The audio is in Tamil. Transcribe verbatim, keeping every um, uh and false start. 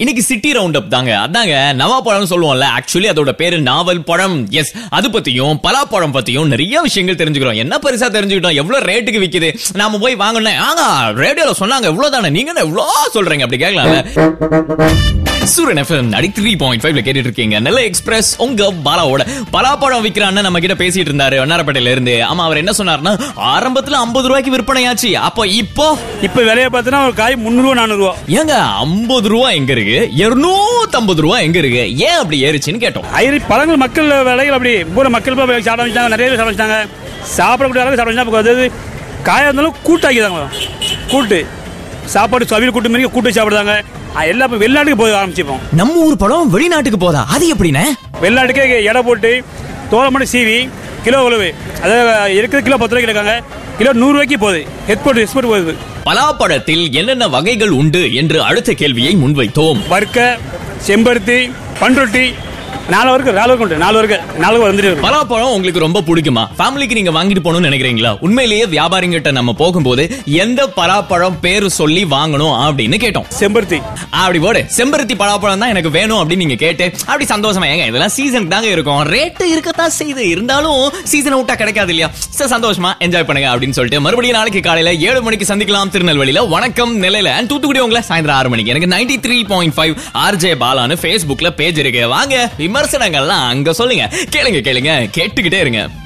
இன்னைக்கு சிட்டி ரவுண்ட் அப் தாங்க. அதாங்க நவாப்பழம் சொல்லுவோம்ல, ஆக்சுவலி அதோட பேரு நாவல் பழம். எஸ், அது பத்தியும் பலாப்பழம் பத்தியும் நிறைய விஷயங்கள் தெரிஞ்சுக்கிறோம். என்ன பெருசா தெரிஞ்சுக்கிட்டோம், எவ்வளவு ரேட்டுக்கு விக்குது, நாம போய் வாங்கணும். ஆங்க ரேடியோல சொன்னாங்க எவ்வளவுதானே, நீங்க என்ன எவ்வளவு சொல்றீங்க அப்படி கேட்கலாம்ல. சூரன் எஃப்எம் த்ரீ பாயிண்ட் ஃபைவ்ல கேட்டுட்டு இருக்கீங்க. நெல்லை எக்ஸ்பிரஸ் உங்க பாலாவோட. பலாப்பழம் விக்கிறான்னு நம்ம கிட்ட பேசிட்டு இருந்தாரு வண்ணாரப்பேட்டையில இருந்து. ஆமா, அவர் என்ன சொன்னார்னா, ஆரம்பத்துல ஐம்பது ரூபாய்க்கு விற்பனை ஆச்சு, அப்போ இப்போ இப்ப விலைய பார்த்தீங்கன்னா ஒரு காய் முன்னூறு ரூபா நானூறு ரூபா. ஏங்க ஐம்பது ரூபா எங்க இருக்கு, இருநூத்தி ஐம்பது ரூபா எங்க இருக்கு, ஏன் அப்படி ஏறிச்சுன்னு கேட்டோம். ஐரி பழங்கள் மக்கள் விலைகள் அப்படி பூரா மக்கள் சாப்பிட வச்சாங்க, நிறைய பேர் சாப்பிட வச்சாங்க. சாப்பிடக்கூடிய அளவுக்கு சாப்பிட வச்சா, அதாவது காயா இருந்தாலும் கூட்டாக்கிதாங்க. கூட்டு சாப்பாடு சவியல் கூட்டு மாதிரி கூட்டு சாப்பிடுறாங்க. எல்லா வெளிநாட்டுக்கு போய் ஆரம்பிச்சுப்போம். நம்ம ஊர் பழம் வெளிநாட்டுக்கு போதா, அது எப்படின்னு? வெளிநாட்டுக்கே எடை போட்டு தோலை மட்டும் சீவி கிலோ உழவு, அதாவது இருக்கிற கிலோ பத்து ரூபாய்க்கு இருக்காங்க, கிலோ நூறு ரூபாய்க்கு போகுது. எக்ஸ்போர்ட் எக்ஸ்போர்ட் போகுது. பலாப்பழத்தில் என்னென்ன வகைகள் உண்டு என்று அடுத்த கேள்வியை முன்வைத்தோம். வர்க்க, செம்பருத்தி, பண்ருட்டி, நாலு வரைக்கும் நாலு வரைக்கும் நாலு வரைக்கும் நாலு வந்துட்டு. பலாப்பழம் உங்களுக்கு ரொம்ப பிடிக்குமா? ஃபேமிலிக்கு நீங்க வாங்கிட்டு போகணும்னு நினைக்கிறீங்களா? உண்மையிலேயே வியாபாரிகிட்ட நம்ம போகும்போது எந்த பலாப்பழம் பேரு சொல்லி வாங்கணும் அப்படின்னு கேட்டோம். செம்பருத்தி அப்படி போடு, செம்பருத்தி பலாப்பழம் தான் எனக்கு வேணும் அப்படின்னு நீங்க கேட்டு அப்படி சந்தோஷமா, ஏங்க இதெல்லாம் சீசனுக்கு தாங்க இருக்கும், ரேட்டு இருக்கத்தான் செய்து, இருந்தாலும் சீசனை விட்டா கிடைக்காது இல்லையா, சந்தோஷமா என்ஜாய் பண்ணுங்க அப்படின்னு சொல்லிட்டு மறுபடியும் நாளைக்கு காலையில ஏழு மணிக்கு சந்திக்கலாம் திருநெல்வேலியில. வணக்கம் நெல்லையில. தூத்துக்குடி உங்களை சாயந்தரம் ஆறு மணிக்கு. எனக்கு ninety three point five RJ பாலான்னு பேஸ்புக்ல பேஜ் இருக்கு, வாங்க விமர்சனங்கள்லாம் அங்க சொல்லுங்க. கேளுங்க கேளுங்க கேட்டுக்கிட்டே இருங்க.